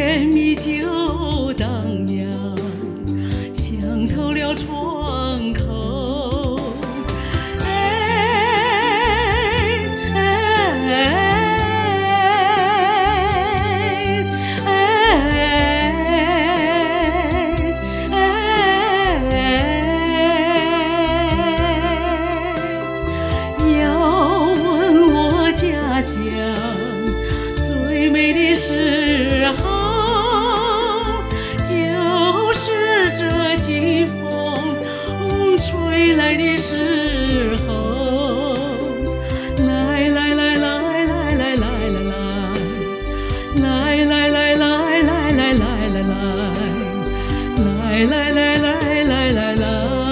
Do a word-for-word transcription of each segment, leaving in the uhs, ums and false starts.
甜蜜就荡漾，想透了窗口。哎哎哎哎要问我家乡最美的时候，就是这季风吹来的时候。来来来来来来来来来，来来来来来来来来来，来来来来来来来。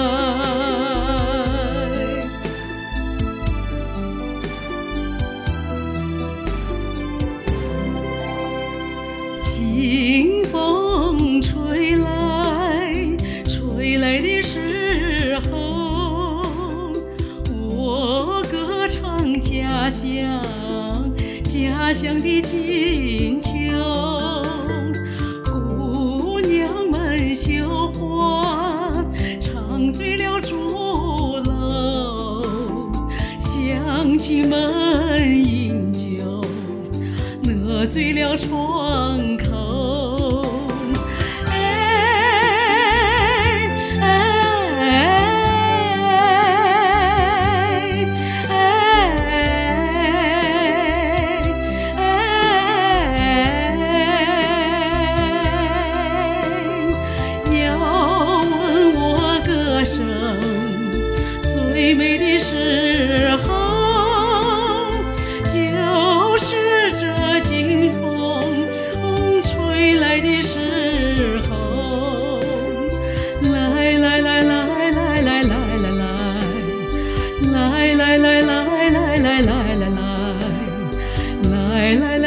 清风吹来，吹来的时候，我歌唱家乡，家乡的金秋。姑娘们绣花，唱醉了竹楼，乡亲们饮酒，乐醉了窗口。最美的时候，就是这劲风吹来的时候。来来来来来来来来来，来来来来来来来来来，来来。